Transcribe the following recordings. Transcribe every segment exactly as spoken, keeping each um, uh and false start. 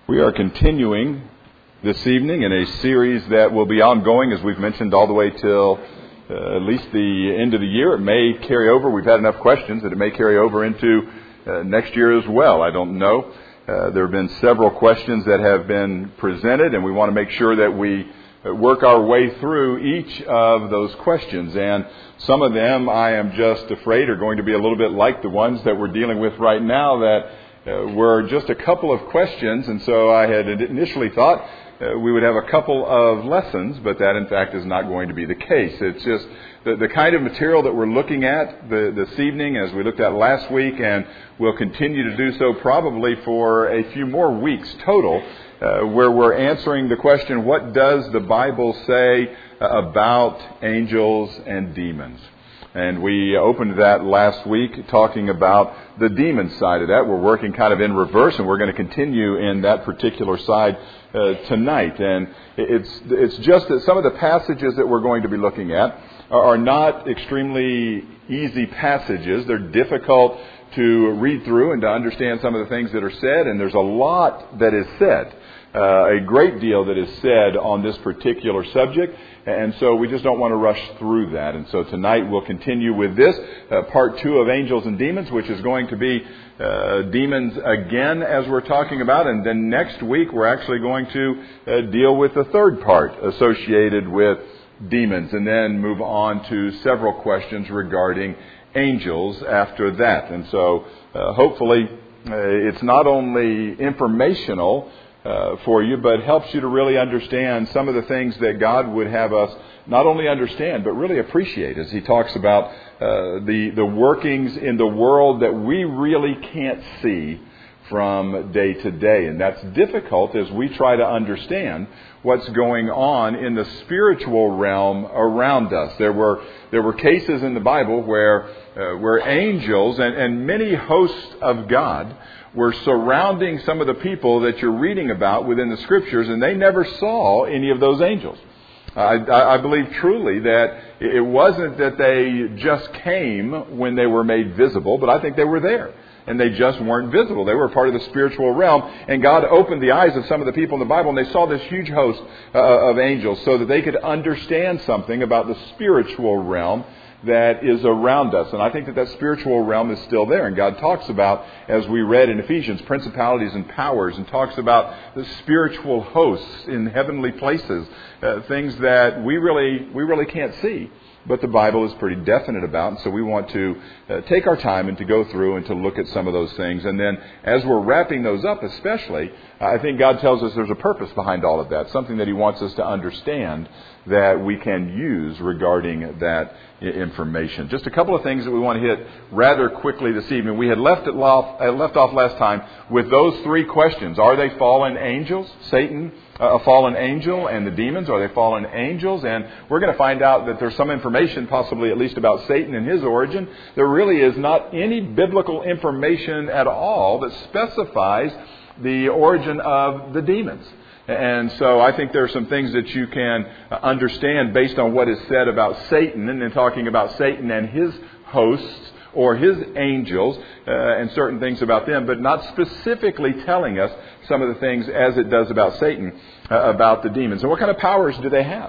We are continuing this evening in a series that will be ongoing, as we've mentioned, all the way till uh, at least the end of the year. It may carry over. We've had enough questions that it may carry over into uh, next year as well. I don't know. Uh, there have been several questions that have been presented, and we want to make sure that we work our way through each of those questions. And some of them, I am just afraid, are going to be a little bit like the ones that we're dealing with right now, that uh, were just a couple of questions. And so I had initially thought uh, we would have a couple of lessons, but that in fact is not going to be the case. It's just the, the kind of material that we're looking at the, this evening, as we looked at last week, and we'll continue to do so probably for a few more weeks total, Uh, where we're answering the question, what does the Bible say uh, about angels and demons? And we opened that last week talking about the demon side of that. We're working kind of in reverse, and we're going to continue in that particular side uh, tonight. And it's it's just that some of the passages that we're going to be looking at are, are not extremely easy passages. They're difficult to read through and to understand some of the things that are said, and there's a lot that is said. Uh, a great deal that is said on this particular subject, and so we just don't want to rush through that. And so tonight we'll continue with this, uh, part two of Angels and Demons, which is going to be uh, demons again, as we're talking about. And then next week we're actually going to uh, deal with the third part associated with demons, and then move on to several questions regarding angels after that. And so uh, hopefully uh, it's not only informational Uh, for you, but helps you to really understand some of the things that God would have us not only understand, but really appreciate, as He talks about uh, the, the workings in the world that we really can't see from day to day. And that's difficult as we try to understand what's going on in the spiritual realm around us. There were there were cases in the Bible where uh, where angels and, and many hosts of God were surrounding some of the people that you're reading about within the Scriptures, and they never saw any of those angels. I, I believe truly that it wasn't that they just came when they were made visible, but I think they were there, and they just weren't visible. They were part of the spiritual realm, and God opened the eyes of some of the people in the Bible, and they saw this huge host uh, of angels so that they could understand something about the spiritual realm that is around us. And I think that that spiritual realm is still there. And God talks about, as we read in Ephesians, principalities and powers, and talks about the spiritual hosts in heavenly places, uh, things that we really we really can't see, but the Bible is pretty definite about. And so we want to uh, take our time and to go through and to look at some of those things. And then as we're wrapping those up especially, I think God tells us there's a purpose behind all of that, something that He wants us to understand that we can use regarding that information. Just a couple of things that we want to hit rather quickly this evening. We had left it off, left off last time with those three questions. Are they fallen angels? Satan, a fallen angel, and the demons, are they fallen angels? And we're going to find out that there's some information, possibly at least about Satan and his origin. There really is not any biblical information at all that specifies the origin of the demons. And so I think there are some things that you can understand based on what is said about Satan, and then talking about Satan and his hosts or his angels uh, and certain things about them, but not specifically telling us some of the things as it does about Satan, uh, about the demons. And what kind of powers do they have?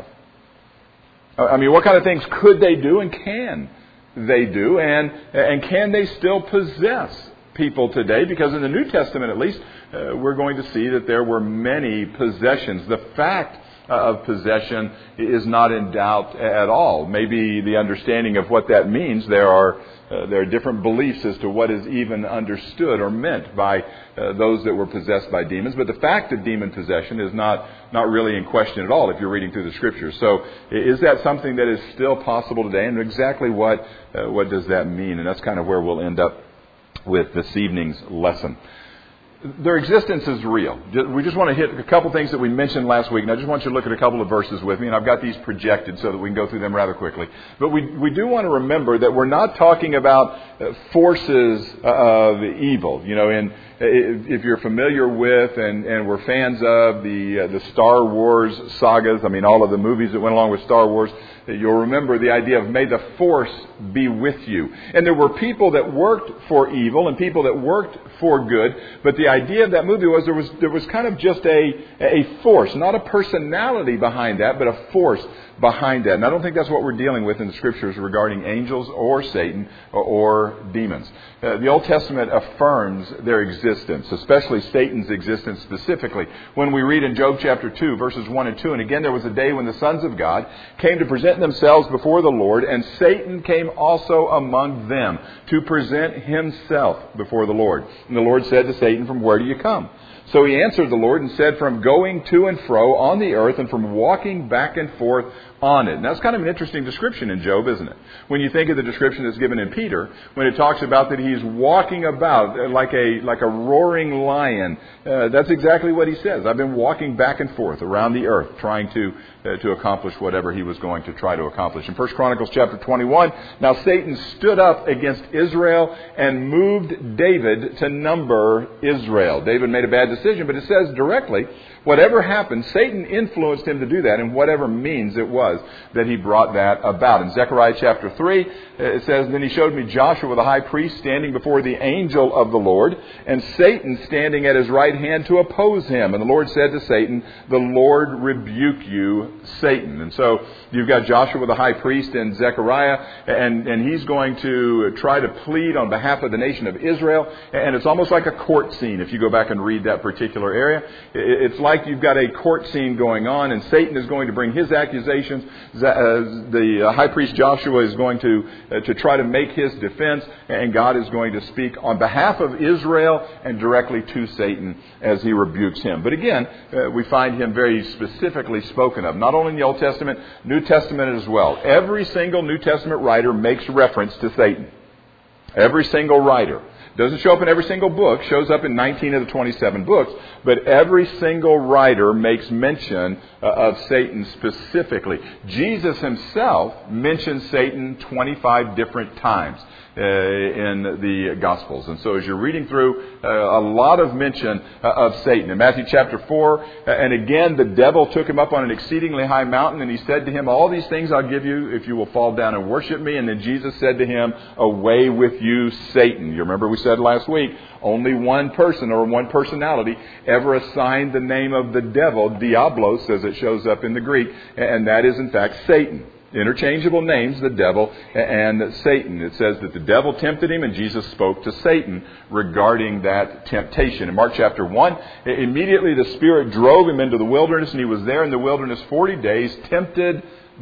I mean, what kind of things could they do and can they do? And, and can they still possess people today? Because in the New Testament, at least, uh, we're going to see that there were many possessions. The fact uh, of possession is not in doubt at all. Maybe the understanding of what that means, there are uh, there are different beliefs as to what is even understood or meant by uh, those that were possessed by demons. But the fact of demon possession is not, not really in question at all if you're reading through the Scriptures. So is that something that is still possible today? And exactly what uh, what does that mean? And that's kind of where we'll end up with this evening's lesson. Their existence is real. We just want to hit a couple things that we mentioned last week, and I just want you to look at a couple of verses with me, and I've got these projected so that we can go through them rather quickly. But we we do want to remember that we're not talking about forces of evil. You know, in if you're familiar with and, and we're fans of the uh, the Star Wars sagas, I mean all of the movies that went along with Star Wars, you'll remember the idea of may the force be with you. And there were people that worked for evil and people that worked for good, but the idea of that movie was there was there was kind of just a a force, not a personality behind that, but a force behind that. And I don't think that's what we're dealing with in the Scriptures regarding angels or Satan or, or demons. Uh, the Old Testament affirms their existence, especially Satan's existence specifically. When we read in Job chapter two, verses one and two, and again there was a day when the sons of God came to present themselves before the Lord, and Satan came also among them to present himself before the Lord. And the Lord said to Satan, "From where do you come?" So he answered the Lord and said, "From going to and fro on the earth and from walking back and forth on it." Now, that's kind of an interesting description in Job, isn't it? When you think of the description that's given in Peter, when it talks about that he's walking about like a like a roaring lion, uh, that's exactly what he says. I've been walking back and forth around the earth trying to uh, to accomplish whatever he was going to try to accomplish. In First Chronicles chapter twenty-one, now Satan stood up against Israel and moved David to number Israel. David made a bad decision, but it says directly, whatever happened, Satan influenced him to do that in whatever means it was that he brought that about. In Zechariah chapter three, it says, "Then he showed me Joshua the high priest standing before the angel of the Lord, and Satan standing at his right hand to oppose him. And the Lord said to Satan, 'The Lord rebuke you, Satan.'" And so you've got Joshua the high priest and Zechariah, and, and he's going to try to plead on behalf of the nation of Israel. And it's almost like a court scene if you go back and read that particular area. It's like you've got a court scene going on, and Satan is going to bring his accusations. The high priest Joshua is going to uh, to try to make his defense, and God is going to speak on behalf of Israel and directly to Satan as he rebukes him. But again, uh, we find him very specifically spoken of, not only in the Old Testament, New Testament as well. Every single New Testament writer makes reference to Satan. Every single writer. Doesn't show up in every single book, shows up in nineteen of the twenty-seven books, but every single writer makes mention uh, of Satan specifically. Jesus himself mentions Satan twenty-five different times uh, in the Gospels. And so as you're reading through, uh, a lot of mention uh, of Satan. In Matthew chapter four, uh, and again, the devil took him up on an exceedingly high mountain, and he said to him, "All these things I'll give you if you will fall down and worship me." And then Jesus said to him, "Away with you, Satan." You remember we said last week, only one person or one personality ever assigned the name of the devil, Diablos, as it shows up in the Greek, and that is in fact Satan. Interchangeable names, the devil and Satan. It says that the devil tempted him, and Jesus spoke to Satan regarding that temptation. In Mark chapter one, immediately the Spirit drove him into the wilderness, and he was there in the wilderness forty days, tempted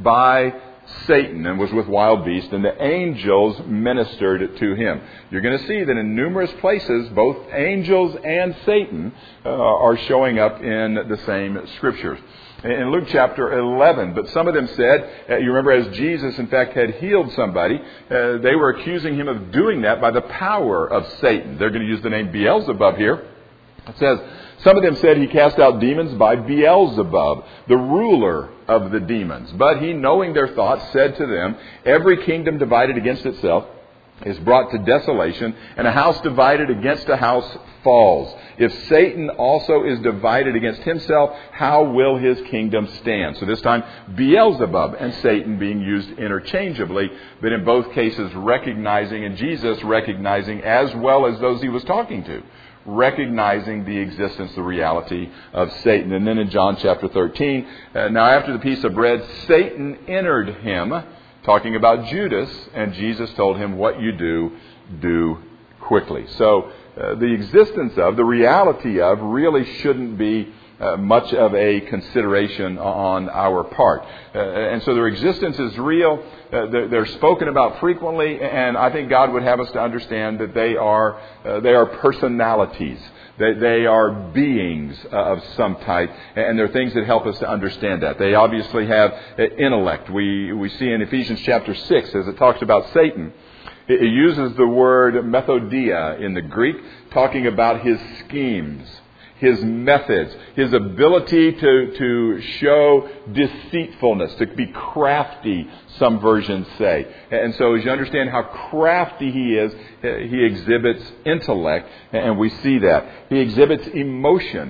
by Satan, and was with wild beasts, and the angels ministered to him. You're going to see that in numerous places, both angels and Satan uh, are showing up in the same Scriptures. In Luke chapter eleven, but some of them said, uh, you remember as Jesus in fact had healed somebody, uh, they were accusing him of doing that by the power of Satan. They're going to use the name Beelzebub here. It says, some of them said he cast out demons by Beelzebub, the ruler of the demons. But he, knowing their thoughts, said to them, "Every kingdom divided against itself is brought to desolation, and a house divided against a house falls. If Satan also is divided against himself, how will his kingdom stand?" So this time, Beelzebub and Satan being used interchangeably, but in both cases recognizing, and Jesus recognizing as well as those he was talking to, recognizing the existence, the reality of Satan. And then in John chapter thirteen, uh, now after the piece of bread, Satan entered him, talking about Judas, and Jesus told him, "What you do, do quickly." So uh, the existence of, the reality of, really shouldn't be uh, much of a consideration on our part. Uh, and so their existence is real. Uh, they're, they're spoken about frequently, and I think God would have us to understand that they are uh, they are personalities. They, they are beings uh, of some type, and they're things that help us to understand that. They obviously have uh, intellect. We we see in Ephesians chapter six, as it talks about Satan, it, it uses the word methodia in the Greek, talking about his schemes, his methods, his ability to, to show deceitfulness, to be crafty, some versions say. And so as you understand how crafty he is, he exhibits intellect, and we see that. He exhibits emotion.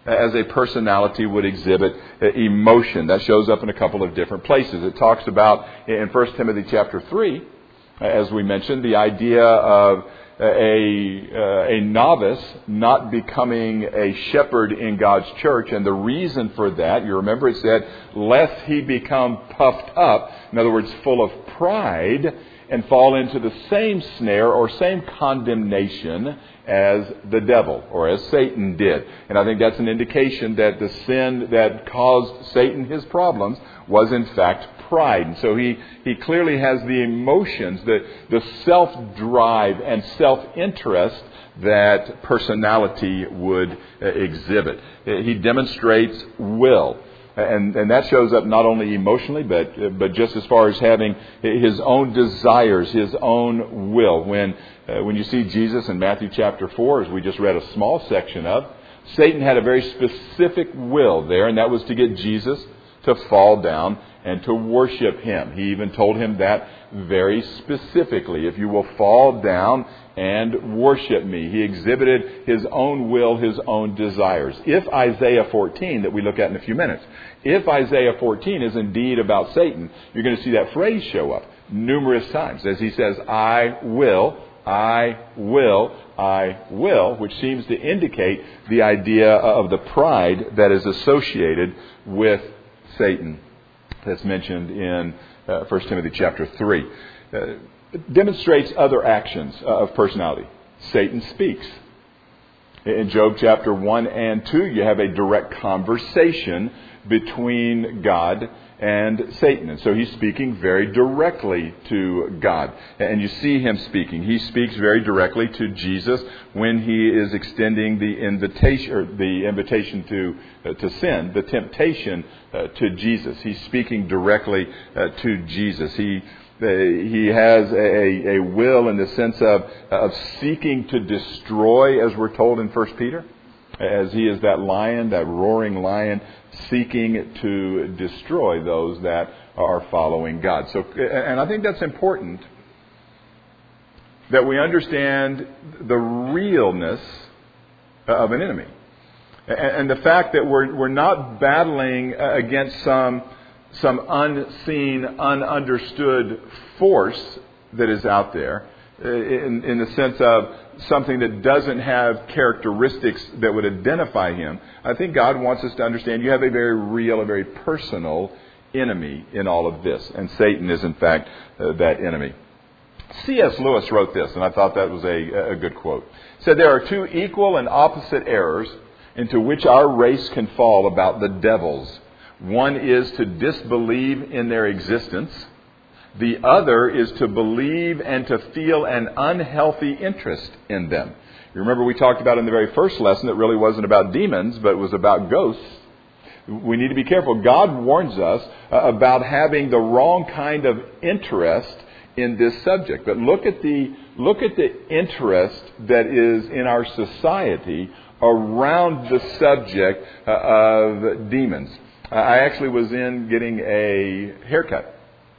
as a personality would exhibit emotion. That shows up in a couple of different places. It talks about in First Timothy chapter three, as we mentioned, the idea of a uh, a novice not becoming a shepherd in God's church. And the reason for that, you remember it said, lest he become puffed up, in other words, full of pride, and fall into the same snare or same condemnation as the devil or as Satan did. And I think that's an indication that the sin that caused Satan his problems was in fact pride. And so he, he clearly has the emotions, the, the self-drive and self-interest that personality would uh, exhibit. He demonstrates will. And, and that shows up not only emotionally, but but just as far as having his own desires, his own will. When uh, when you see Jesus in Matthew chapter four, as we just read a small section of, Satan had a very specific will there, and that was to get Jesus to fall down and to worship him. He even told him that very specifically. If you will fall down and worship me. He exhibited his own will, his own desires. If Isaiah fourteen, that we look at in a few minutes, if Isaiah fourteen is indeed about Satan, you're going to see that phrase show up numerous times as he says, I will, I will, I will, which seems to indicate the idea of the pride that is associated with Satan. That's mentioned in uh, First Timothy chapter three. Uh, it demonstrates other actions uh, of personality. Satan speaks. In Job chapter one and two, you have a direct conversation between God and Satan. And so he's speaking very directly to God. And you see him speaking. He speaks very directly to Jesus when he is extending the invitation, or the invitation to uh, to sin, the temptation uh, to Jesus. He's speaking directly uh, to Jesus. He uh, he has a, a will in the sense of of seeking to destroy, as we're told in First Peter, as he is that lion, that roaring lion, seeking to destroy those that are following God. So, and I think that's important, that we understand the realness of an enemy. And the fact that we're we're not battling against some some unseen, ununderstood force that is out there, in, in the sense of something that doesn't have characteristics that would identify him. I think God wants us to understand you have a very real, a very personal enemy in all of this. And Satan is, in fact, uh, that enemy. C S Lewis wrote this, and I thought that was a, a good quote. He said, there are two equal and opposite errors into which our race can fall about the devils. One is to disbelieve in their existence. The other is to believe and to feel an unhealthy interest in them. You remember we talked about in the very first lesson, it really wasn't about demons, but it was about ghosts. We need to be careful. God warns us uh, about having the wrong kind of interest in this subject. But look at the look at the interest that is in our society around the subject uh, of demons. Uh, I actually was in getting a haircut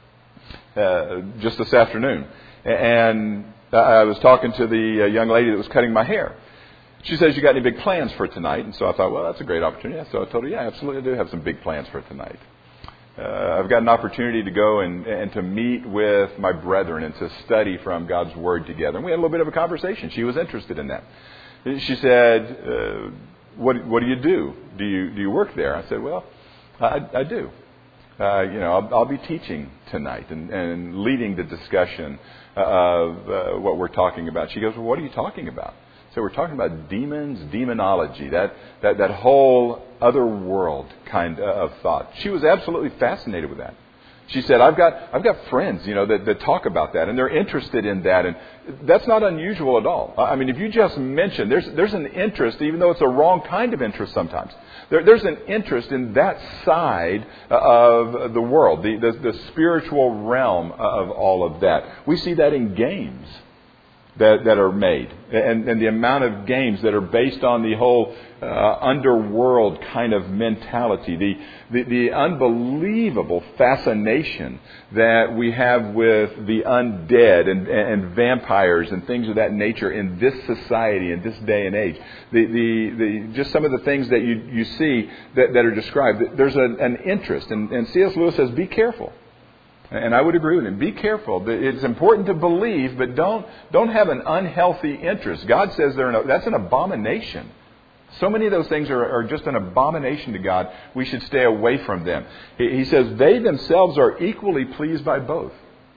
Uh, just this afternoon, and I was talking to the uh, young lady that was cutting my hair. She says, you got any big plans for tonight? And so I thought, well, that's a great opportunity. So I told her, yeah, absolutely, I do have some big plans for tonight. Uh, I've got an opportunity to go and, and to meet with my brethren and to study from God's Word together. And we had a little bit of a conversation. She was interested in that. She said, uh, what, what do you do? Do you, do you work there? I said, well, I, I do. Uh, you know, I'll, I'll be teaching tonight and, and leading the discussion of uh, what we're talking about. She goes, well, what are you talking about? So we're talking about demons, demonology, that, that, that whole other world kind of thought. She was absolutely fascinated with that. She said, I've got I've got friends, you know, that, that talk about that, and they're interested in that, and that's not unusual at all. I mean, if you just mention, there's there's an interest, even though it's a wrong kind of interest sometimes. There, there's an interest in that side of the world, the, the the spiritual realm of all of that. We see that in games. that, that are made, and, and the amount of games that are based on the whole uh, underworld kind of mentality, the, the, the unbelievable fascination that we have with the undead and, and vampires and things of that nature in this society, in this day and age. The, the, the, just some of the things that you, you see that, that are described. There's a, an interest, and, and C S Lewis says, be careful. And I would agree with him. Be careful. It's important to believe, but don't don't have an unhealthy interest. God says they're an, that's an abomination. So many of those things are, are just an abomination to God. We should stay away from them. He, he says they themselves are equally pleased by both.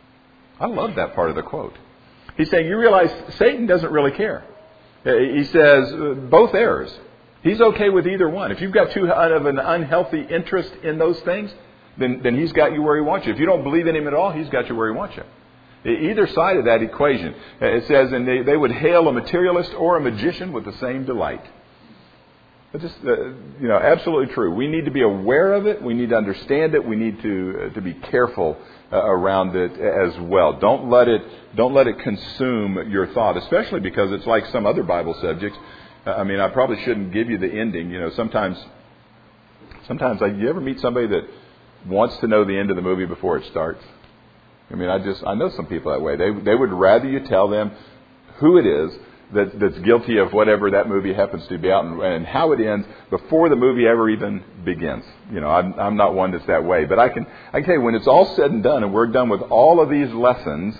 I love that part of the quote. He's saying, you realize Satan doesn't really care. He says both errors. He's okay with either one. If you've got too of an unhealthy interest in those things, Then, then he's got you where he wants you. If you don't believe in him at all, he's got you where he wants you. Either side of that equation. It says, and they, they would hail a materialist or a magician with the same delight. It's just, uh, you know, absolutely true. We need to be aware of it. We need to understand it. We need to uh, to be careful uh, around it as well. Don't let it don't let it consume your thought, especially because it's like some other Bible subjects. Uh, I mean, I probably shouldn't give you the ending. You know, sometimes sometimes like, you ever meet somebody that wants to know the end of the movie before it starts? I mean, I just I know some people that way. They they would rather you tell them who it is that, that's guilty of whatever that movie happens to be out and, and how it ends before the movie ever even begins. You know, I'm, I'm not one that's that way. But I can I can tell you, when it's all said and done and we're done with all of these lessons,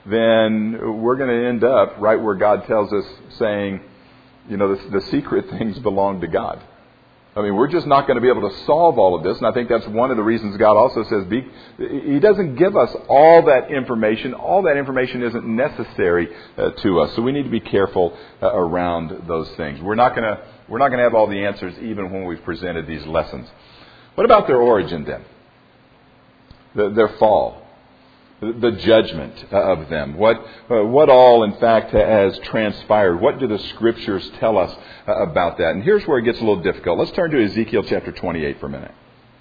then we're going to end up right where God tells us, saying, you know, the, the secret things belong to God. I mean, we're just not going to be able to solve all of this. And I think that's one of the reasons God also says be, He doesn't give us all that information. All that information isn't necessary uh, to us. So we need to be careful uh, around those things. We're not going to we're not going to have all the answers even when we've presented these lessons. What about their origin then? The, their fall. The judgment of them. What uh, what all, in fact, has transpired. What do the Scriptures tell us uh, about that? And here's where it gets a little difficult. Let's turn to Ezekiel chapter twenty-eight for a minute.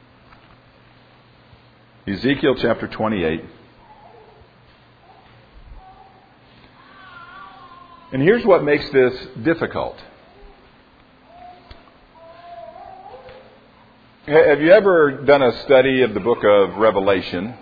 Ezekiel chapter twenty-eight. And here's what makes this difficult. Have you ever done a study of the book of Revelation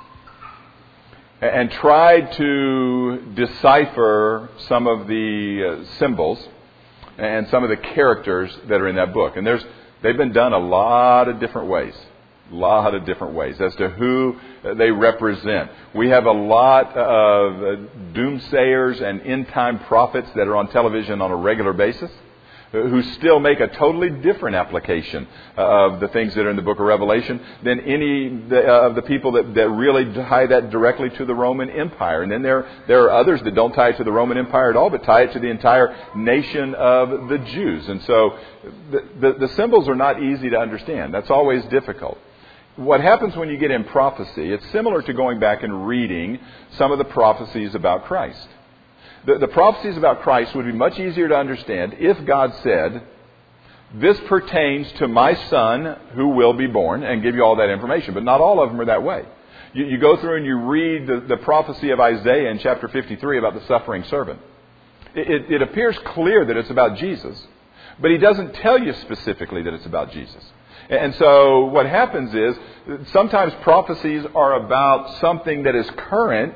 and tried to decipher some of the uh, symbols and some of the characters that are in that book? And there's they've been done a lot of different ways. A lot of different ways as to who they represent. We have a lot of uh, doomsayers and end-time prophets that are on television on a regular basis, who still make a totally different application of the things that are in the book of Revelation than any of the people that, that really tie that directly to the Roman Empire. And then there, there are others that don't tie it to the Roman Empire at all, but tie it to the entire nation of the Jews. And so the, the, the symbols are not easy to understand. That's always difficult. What happens when you get in prophecy, it's similar to going back and reading some of the prophecies about Christ. The, the prophecies about Christ would be much easier to understand if God said, this pertains to my son who will be born, and give you all that information. But not all of them are that way. You, you go through and you read the, the prophecy of Isaiah in chapter fifty-three about the suffering servant. It, it, it appears clear that it's about Jesus, but he doesn't tell you specifically that it's about Jesus. And so what happens is sometimes prophecies are about something that is current,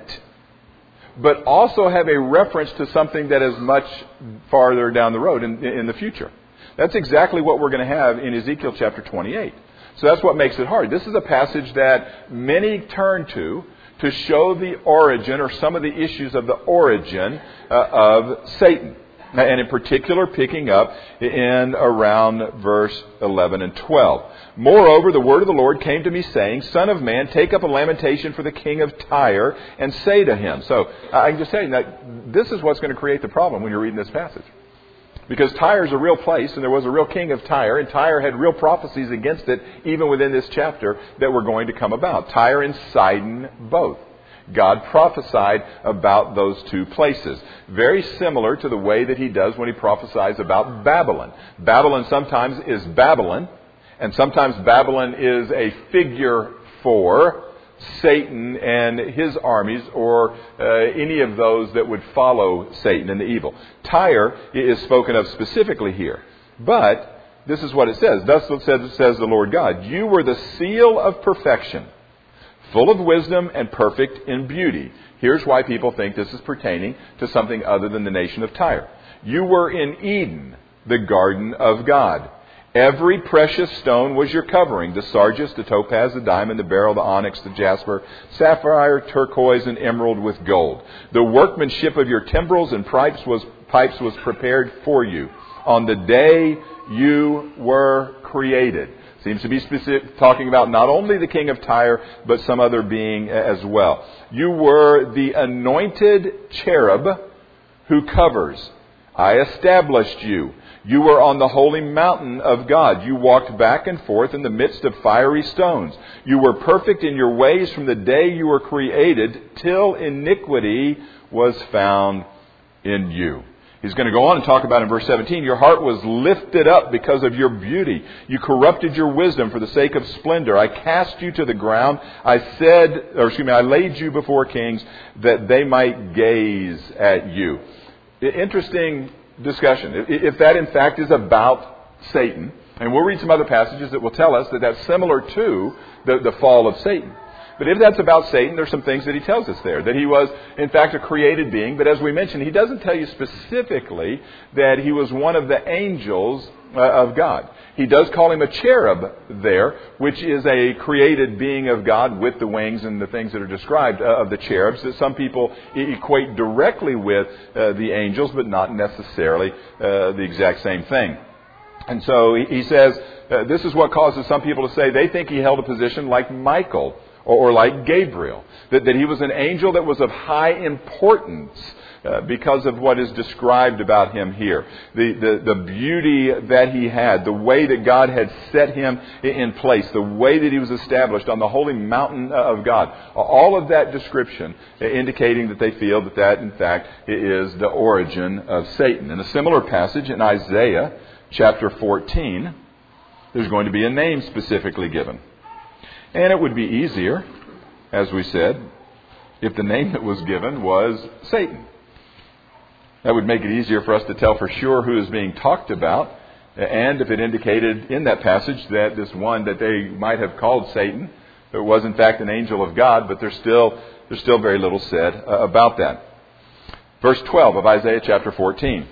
but also have a reference to something that is much farther down the road in, in the future. That's exactly what we're going to have in Ezekiel chapter twenty-eight. So that's what makes it hard. This is a passage that many turn to to show the origin or some of the issues of the origin uh, of Satan. And in particular, picking up in around verse eleven and twelve. Moreover, the word of the Lord came to me, saying, Son of man, take up a lamentation for the king of Tyre, and say to him. So I can just tell you that this is what's going to create the problem when you're reading this passage. Because Tyre is a real place, and there was a real king of Tyre, and Tyre had real prophecies against it, even within this chapter, that were going to come about. Tyre and Sidon both. God prophesied about those two places. Very similar to the way that he does when he prophesies about Babylon. Babylon sometimes is Babylon, and sometimes Babylon is a figure for Satan and his armies, or uh, any of those that would follow Satan and the evil. Tyre is spoken of specifically here. But this is what it says. Thus says, says the Lord God, you were the seal of perfection, full of wisdom and perfect in beauty. Here's why people think this is pertaining to something other than the nation of Tyre. You were in Eden, the garden of God. Every precious stone was your covering, the sardius, the topaz, the diamond, the beryl, the onyx, the jasper, sapphire, turquoise, and emerald with gold. The workmanship of your timbrels and pipes was, pipes was prepared for you on the day you were created. Seems to be specific, talking about not only the king of Tyre, but some other being as well. You were the anointed cherub who covers. I established you. You were on the holy mountain of God. You walked back and forth in the midst of fiery stones. You were perfect in your ways from the day you were created till iniquity was found in you. He's going to go on and talk about in verse seventeen, your heart was lifted up because of your beauty. You corrupted your wisdom for the sake of splendor. I cast you to the ground. I said, or excuse me, I laid you before kings that they might gaze at you. Interesting discussion. If that in fact is about Satan, and we'll read some other passages that will tell us that that's similar to the, the fall of Satan. But if that's about Satan, there's some things that he tells us there. That he was, in fact, a created being. But as we mentioned, he doesn't tell you specifically that he was one of the angels uh, of God. He does call him a cherub there, which is a created being of God with the wings and the things that are described uh, of the cherubs that some people equate directly with uh, the angels, but not necessarily uh, the exact same thing. And so he, he says, uh, this is what causes some people to say they think he held a position like Michael or, or like Gabriel, that, that he was an angel that was of high importance Uh, because of what is described about him here. The, the, the beauty that he had, the way that God had set him in place, the way that he was established on the holy mountain of God. All of that description indicating that they feel that that, in fact, is the origin of Satan. In a similar passage in Isaiah chapter fourteen, there's going to be a name specifically given. And it would be easier, as we said, if the name that was given was Satan. That would make it easier for us to tell for sure who is being talked about. And if it indicated in that passage that this one that they might have called Satan, it was in fact an angel of God, but there's still, there's still very little said uh, about that. Verse twelve of Isaiah chapter fourteen.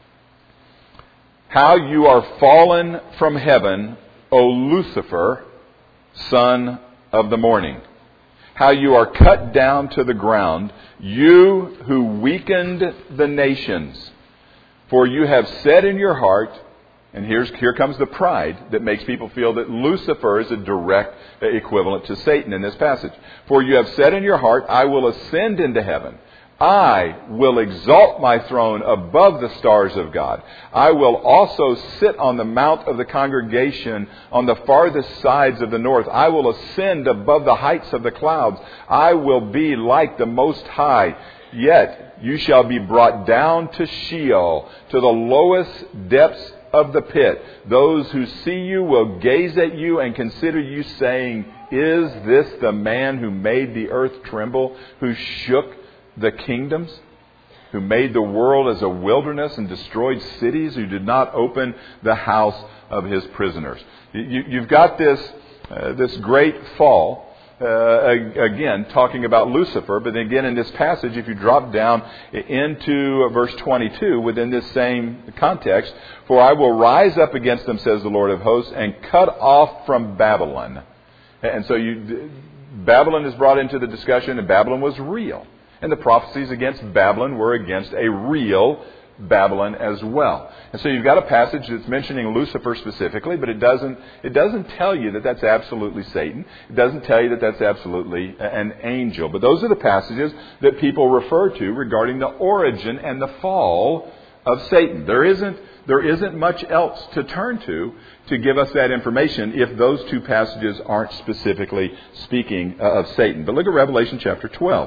How you are fallen from heaven, O Lucifer, son of the morning. How you are cut down to the ground, you who weakened the nations. For you have said in your heart, and here's, here comes the pride that makes people feel that Lucifer is a direct equivalent to Satan in this passage. For you have said in your heart, I will ascend into heaven. I will exalt my throne above the stars of God. I will also sit on the mount of the congregation on the farthest sides of the north. I will ascend above the heights of the clouds. I will be like the Most High. Yet you shall be brought down to Sheol, to the lowest depths of the pit. Those who see you will gaze at you and consider you, saying, is this the man who made the earth tremble, who shook the kingdoms, who made the world as a wilderness and destroyed cities, who did not open the house of his prisoners? You, you've got this uh, this great fall, uh, again, talking about Lucifer, but then again in this passage, if you drop down into verse twenty-two, within this same context, for I will rise up against them, says the Lord of hosts, and cut off from Babylon. And so you, Babylon is brought into the discussion, and Babylon was real. And the prophecies against Babylon were against a real Babylon as well. And so you've got a passage that's mentioning Lucifer specifically, but it doesn't it doesn't tell you that that's absolutely Satan. It doesn't tell you that that's absolutely an angel. But those are the passages that people refer to regarding the origin and the fall of Satan. There isn't there isn't much else to turn to to give us that information if those two passages aren't specifically speaking of Satan. But look at Revelation chapter twelve.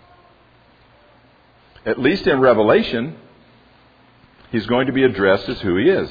At least in Revelation, he's going to be addressed as who he is.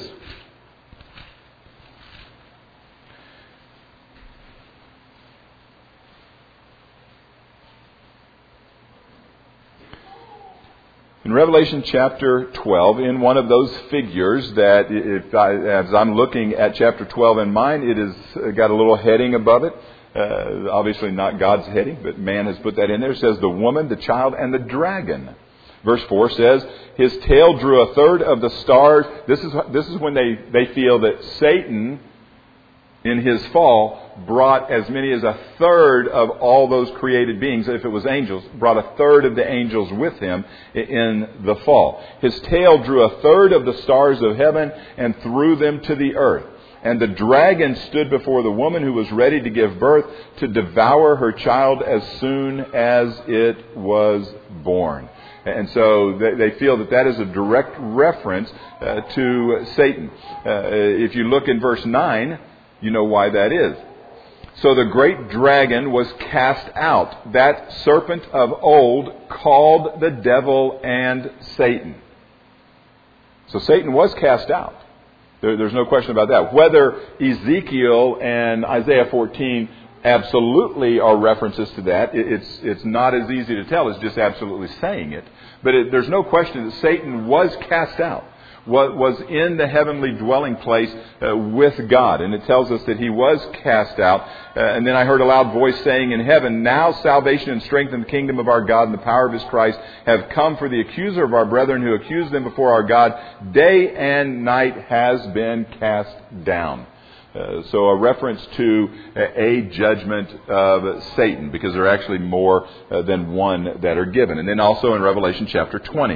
In Revelation chapter twelve, in one of those figures that, if I, as I'm looking at chapter twelve in mine, it has got a little heading above it. Uh, obviously not God's heading, but man has put that in there. It says, the woman, the child, and the dragon. Verse four says, his tail drew a third of the stars. This is, this is when they, they feel that Satan, in his fall, brought as many as a third of all those created beings, if it was angels, brought a third of the angels with him in the fall. His tail drew a third of the stars of heaven and threw them to the earth. And the dragon stood before the woman who was ready to give birth to devour her child as soon as it was born. And so they feel that that is a direct reference uh, to Satan. Uh, if you look in verse nine, you know why that is. So the great dragon was cast out, that serpent of old called the devil and Satan. So Satan was cast out. There, there's no question about that. Whether Ezekiel and Isaiah fourteen absolutely are references to that, it, it's it's not as easy to tell as just absolutely saying it. But it, there's no question that Satan was cast out, was in the heavenly dwelling place uh, with God. And it tells us that he was cast out. Uh, and then I heard a loud voice saying in heaven, now salvation and strength in the kingdom of our God and the power of his Christ have come, for the accuser of our brethren who accused them before our God day and night has been cast down. Uh, so a reference to a judgment of Satan, because there are actually more uh, than one that are given. And then also in Revelation chapter twenty.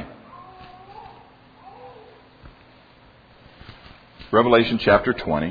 Revelation chapter twenty.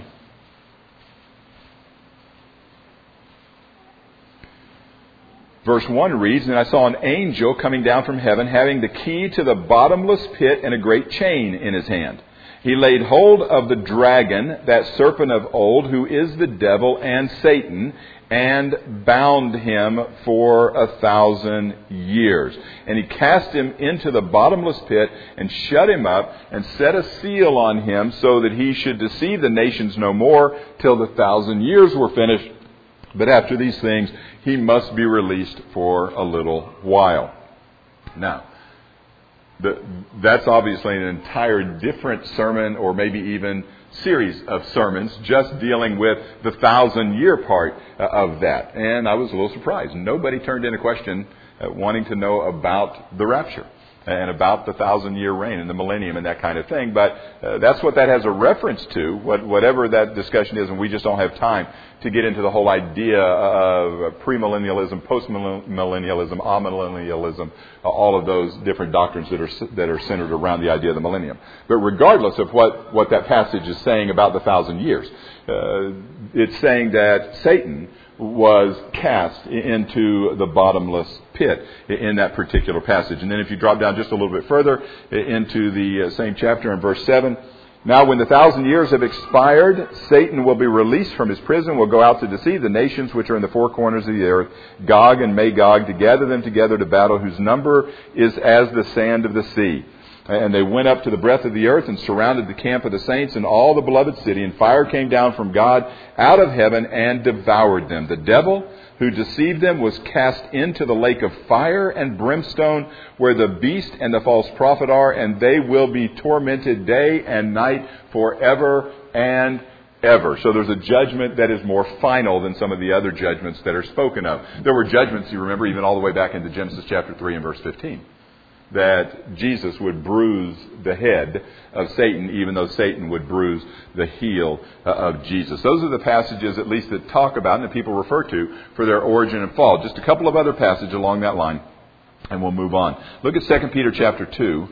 Verse one reads, and I saw an angel coming down from heaven, having the key to the bottomless pit and a great chain in his hand. He laid hold of the dragon, that serpent of old, who is the devil and Satan, and bound him for a thousand years. And he cast him into the bottomless pit and shut him up and set a seal on him so that he should deceive the nations no more till the thousand years were finished. But after these things, he must be released for a little while. Now, the, that's obviously an entire different sermon, or maybe even series of sermons, just dealing with the thousand year part of that. And I was a little surprised. Nobody turned in a question uh, wanting to know about the rapture and about the thousand year reign and the millennium and that kind of thing. But uh, that's what that has a reference to, what, whatever that discussion is, and we just don't have time to get into the whole idea of premillennialism, postmillennialism, amillennialism, uh, all of those different doctrines that are that are centered around the idea of the millennium. But regardless of what, what that passage is saying about the thousand years, uh, it's saying that Satan was cast into the bottomless pit in that particular passage. And then if you drop down just a little bit further into the same chapter in verse seven, now when the thousand years have expired, Satan will be released from his prison, will go out to deceive the nations which are in the four corners of the earth, Gog and Magog, to gather them together to battle, whose number is as the sand of the sea. And they went up to the breadth of the earth and surrounded the camp of the saints and all the beloved city. And fire came down from God out of heaven and devoured them. The devil who deceived them was cast into the lake of fire and brimstone, where the beast and the false prophet are, and they will be tormented day and night forever and ever. So there's a judgment that is more final than some of the other judgments that are spoken of. There were judgments, you remember, even all the way back into Genesis chapter three and verse fifteen. That Jesus would bruise the head of Satan, even though Satan would bruise the heel of Jesus. Those are the passages, at least, that talk about and that people refer to for their origin and fall. Just a couple of other passages along that line, and we'll move on. Look at Second Peter chapter two.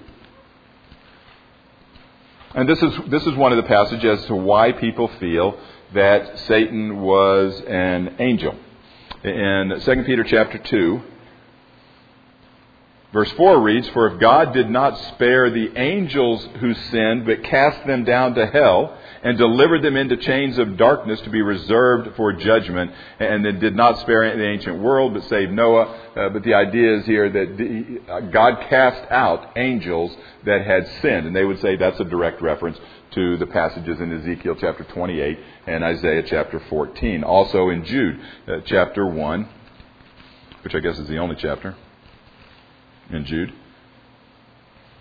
And this is this is one of the passages as to why people feel that Satan was an angel. In Second Peter chapter two, verse four reads, for if God did not spare the angels who sinned, but cast them down to hell, and delivered them into chains of darkness to be reserved for judgment, and then did not spare the ancient world, but saved Noah. Uh, but the idea is here that the, uh, God cast out angels that had sinned. And they would say that's a direct reference to the passages in Ezekiel chapter twenty-eight and Isaiah chapter fourteen. Also in Jude uh, chapter one, which I guess is the only chapter in Jude.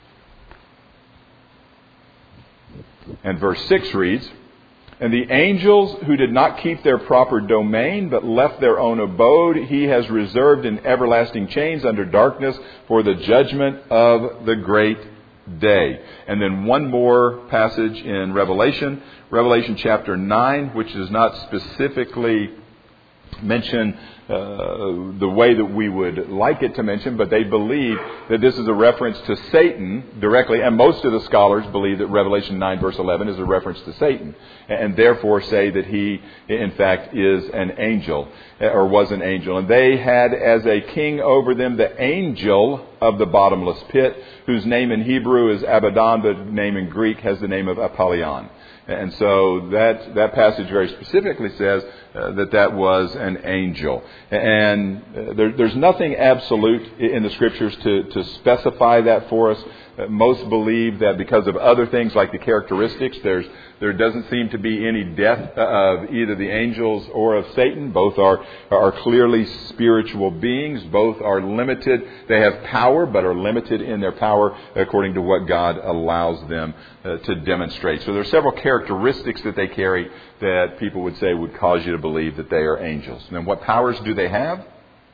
And verse six reads, "And the angels who did not keep their proper domain, but left their own abode, he has reserved in everlasting chains under darkness for the judgment of the great day." And then one more passage in Revelation, Revelation chapter nine, which does not specifically mention uh, the way that we would like it to mention, but they believe that this is a reference to Satan directly, and most of the scholars believe that Revelation nine verse eleven is a reference to Satan, and therefore say that he, in fact, is an angel, or was an angel. And they had as a king over them the angel of the bottomless pit, whose name in Hebrew is Abaddon, but name in Greek has the name of Apollyon. And so that that passage very specifically says uh, that that was an angel. And uh, there, there's nothing absolute in the Scriptures to, to specify that for us. Uh, most believe that because of other things like the characteristics, there's there doesn't seem to be any death of either the angels or of Satan. Both are are clearly spiritual beings. Both are limited. They have power, but are limited in their power according to what God allows them uh, to demonstrate. So there are several characteristics that they carry that people would say would cause you to believe that they are angels. And then what powers do they have?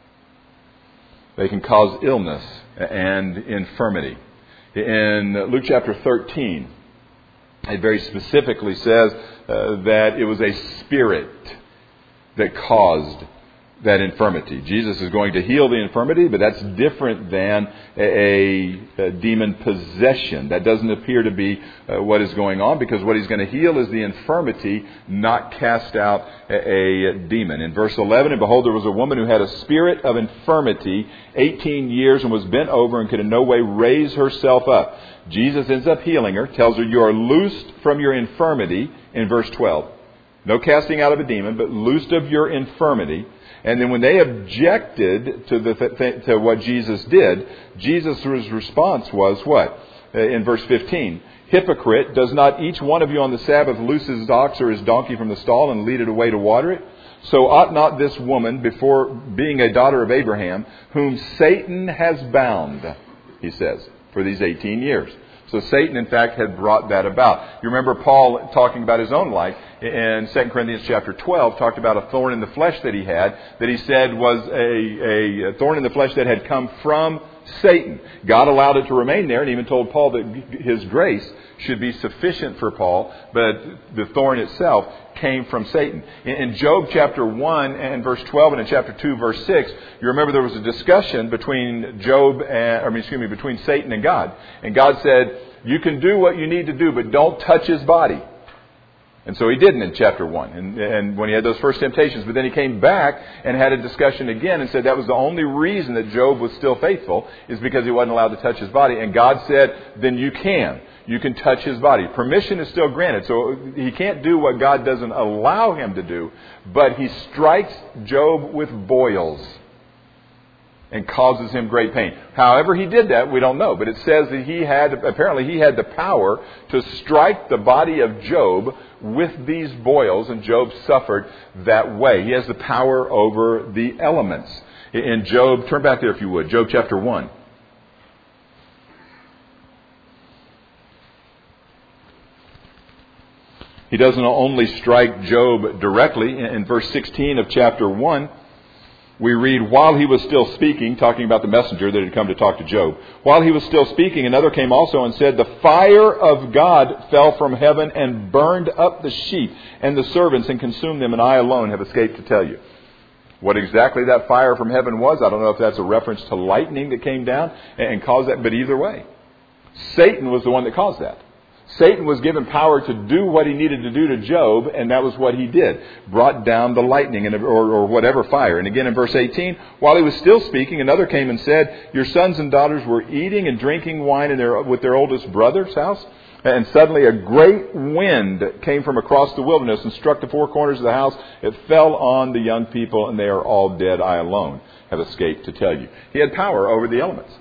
They can cause illness and infirmity. In Luke chapter thirteen, it very specifically says uh, that it was a spirit that caused that infirmity. Jesus is going to heal the infirmity, but that's different than a, a demon possession. That doesn't appear to be uh, what is going on, because what he's going to heal is the infirmity, not cast out a, a demon. In verse eleven, "And behold, there was a woman who had a spirit of infirmity eighteen years and was bent over and could in no way raise herself up." Jesus ends up healing her, tells her, "You are loosed from your infirmity," in verse twelve. No casting out of a demon, but loosed of your infirmity. And then when they objected to the th- to what Jesus did, Jesus' response was what? In verse fifteen, "Hypocrite, does not each one of you on the Sabbath loose his ox or his donkey from the stall and lead it away to water it? So ought not this woman, before being a daughter of Abraham, whom Satan has bound," he says, "for these eighteen years. So Satan, in fact, had brought that about. You remember Paul talking about his own life in Second Corinthians chapter twelve, talked about a thorn in the flesh that he had, that he said was a, a thorn in the flesh that had come from Satan. God allowed it to remain there, and even told Paul that his grace should be sufficient for Paul, but the thorn itself came from Satan. In Job chapter one and verse twelve, and in chapter two verse six, you remember there was a discussion between Job and, or excuse me, between Satan and God. And God said, "You can do what you need to do, but don't touch his body." And so he didn't in chapter one, and, and when he had those first temptations. But then he came back and had a discussion again and said that was the only reason that Job was still faithful, is because he wasn't allowed to touch his body. And God said, "Then you can. You can touch his body." Permission is still granted. So he can't do what God doesn't allow him to do. But he strikes Job with boils and causes him great pain. However he did that, we don't know. But it says that he had, apparently he had the power to strike the body of Job with these boils, and Job suffered that way. He has the power over the elements. In Job, turn back there if you would, Job chapter one. He doesn't only strike Job directly. In verse sixteen of chapter one, we read, "While he was still speaking," talking about the messenger that had come to talk to Job, "while he was still speaking, another came also and said, 'The fire of God fell from heaven and burned up the sheep and the servants and consumed them, and I alone have escaped to tell you.'" What exactly that fire from heaven was, I don't know if that's a reference to lightning that came down and caused that, but either way, Satan was the one that caused that. Satan was given power to do what he needed to do to Job, and that was what he did. Brought down the lightning and, or, or whatever fire. And again in verse eighteen, "While he was still speaking, another came and said, 'Your sons and daughters were eating and drinking wine in their, with their oldest brother's house.' And suddenly a great wind came from across the wilderness and struck the four corners of the house. It fell on the young people, and they are all dead. I alone have escaped to tell you." He had power over the elements.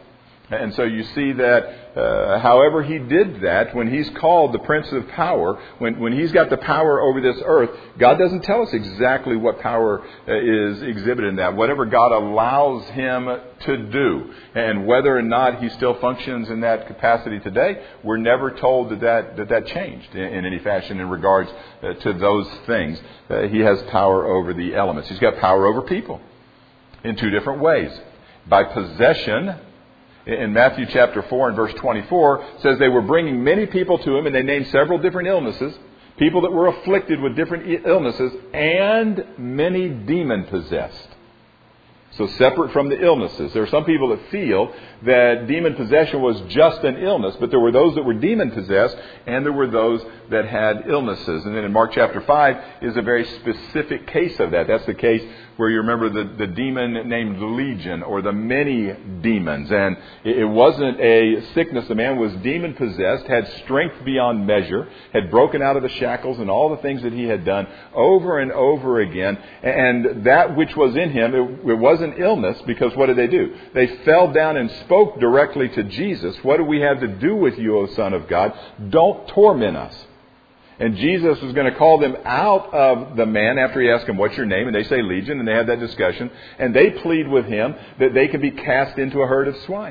And so you see that uh, however he did that, when he's called the Prince of Power, when, when he's got the power over this earth, God doesn't tell us exactly what power uh, is exhibited in that. Whatever God allows him to do, and whether or not he still functions in that capacity today, we're never told that that, that, that changed in, in any fashion in regards uh, to those things. Uh, he has power over the elements. He's got power over people in two different ways. By possession, in Matthew chapter four and verse twenty-four, says they were bringing many people to him, and they named several different illnesses, people that were afflicted with different illnesses, and many demon-possessed. So separate from the illnesses. There are some people that feel that demon possession was just an illness, but there were those that were demon possessed, and there were those that had illnesses. And then in Mark chapter five is a very specific case of that. That's the case where you remember the, the demon named Legion, or the many demons. And it, it wasn't a sickness. The man was demon possessed, had strength beyond measure, had broken out of the shackles and all the things that he had done over and over again. And that which was in him, it, it wasn't illness, because what did they do? They fell down and spoke directly to Jesus. What do we have to do with you, O Son of God? Don't torment us. And Jesus was going to call them out of the man after he asked them, what's your name? And they say Legion, and they have that discussion. And they plead with him that they can be cast into a herd of swine.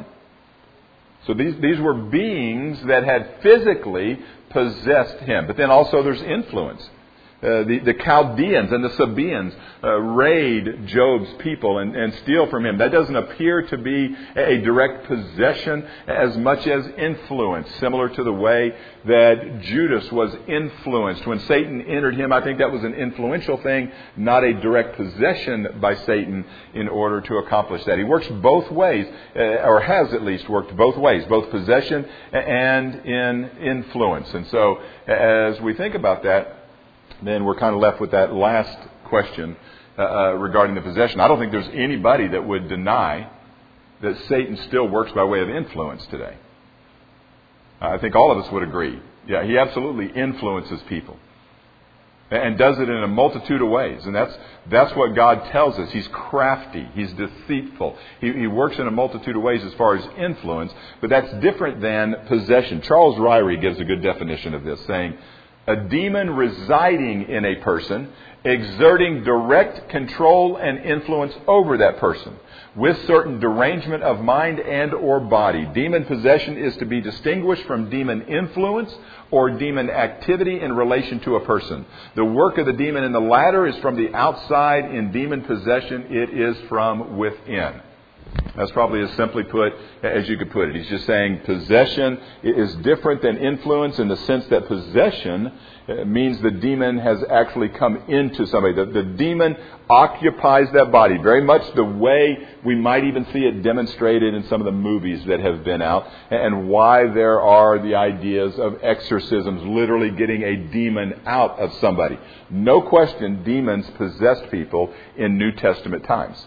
So these, these were beings that had physically possessed him. But then also there's influence. Uh, the, the Chaldeans and the Sabaeans uh, raid Job's people and, and steal from him. That doesn't appear to be a direct possession as much as influence, similar to the way that Judas was influenced. When Satan entered him, I think that was an influential thing, not a direct possession by Satan in order to accomplish that. He works both ways, uh, or has at least worked both ways, both possession and in influence. And so as we think about that, then we're kind of left with that last question uh, uh, regarding the possession. I don't think there's anybody that would deny that Satan still works by way of influence today. I think all of us would agree. Yeah, he absolutely influences people. And does it in a multitude of ways. And that's that's what God tells us. He's crafty. He's deceitful. He, he works in a multitude of ways as far as influence. But that's different than possession. Charles Ryrie gives a good definition of this, saying, a demon residing in a person, exerting direct control and influence over that person, with certain derangement of mind and or body. Demon possession is to be distinguished from demon influence or demon activity in relation to a person. The work of the demon in the latter is from the outside. In demon possession, it is from within. That's probably as simply put as you could put it. He's just saying possession is different than influence in the sense that possession means the demon has actually come into somebody. The, the demon occupies that body, very much the way we might even see it demonstrated in some of the movies that have been out, and why there are the ideas of exorcisms, literally getting a demon out of somebody. No question, demons possessed people in New Testament times.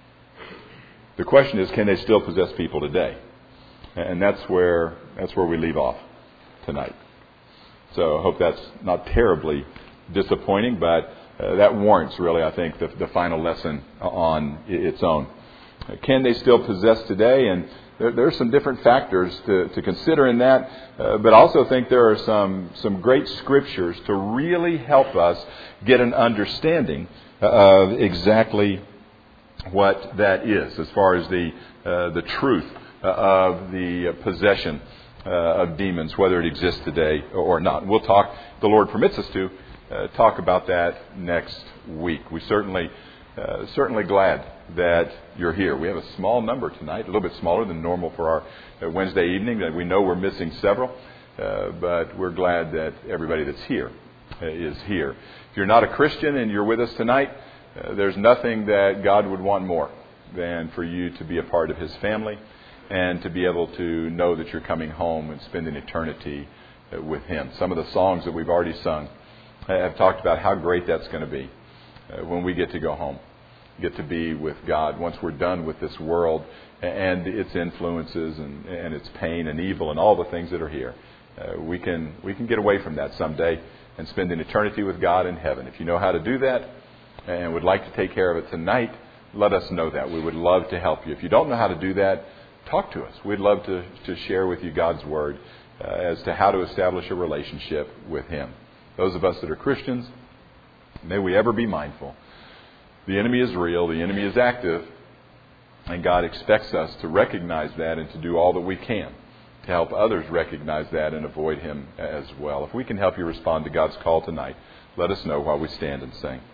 The question is, can they still possess people today? And that's where that's where we leave off tonight. So I hope that's not terribly disappointing, but uh, that warrants really, I think, the, the final lesson on its own. Can they still possess today? And there, there are some different factors to, to consider in that, uh, but I also think there are some, some great scriptures to really help us get an understanding of exactly what that is, as far as the uh, the truth uh, of the possession uh, of demons, whether it exists today or not. We'll talk, the Lord permits us to, uh, talk about that next week. We certainly, uh, certainly glad that you're here. We have a small number tonight, a little bit smaller than normal for our uh, Wednesday evening. That we know we're missing several, uh, but we're glad that everybody that's here uh, is here. If you're not a Christian and you're with us tonight, Uh, there's nothing that God would want more than for you to be a part of His family and to be able to know that you're coming home and spending eternity uh, with Him. Some of the songs that we've already sung have talked about how great that's going to be uh, when we get to go home, get to be with God once we're done with this world and its influences and, and its pain and evil and all the things that are here. Uh, we can we can get away from that someday and spend an eternity with God in heaven. If you know how to do that and would like to take care of it tonight, let us know that. We would love to help you. If you don't know how to do that, talk to us. We'd love to, to share with you God's Word uh, as to how to establish a relationship with Him. Those of us that are Christians, may we ever be mindful. The enemy is real. The enemy is active. And God expects us to recognize that and to do all that we can to help others recognize that and avoid him as well. If we can help you respond to God's call tonight, let us know while we stand and sing.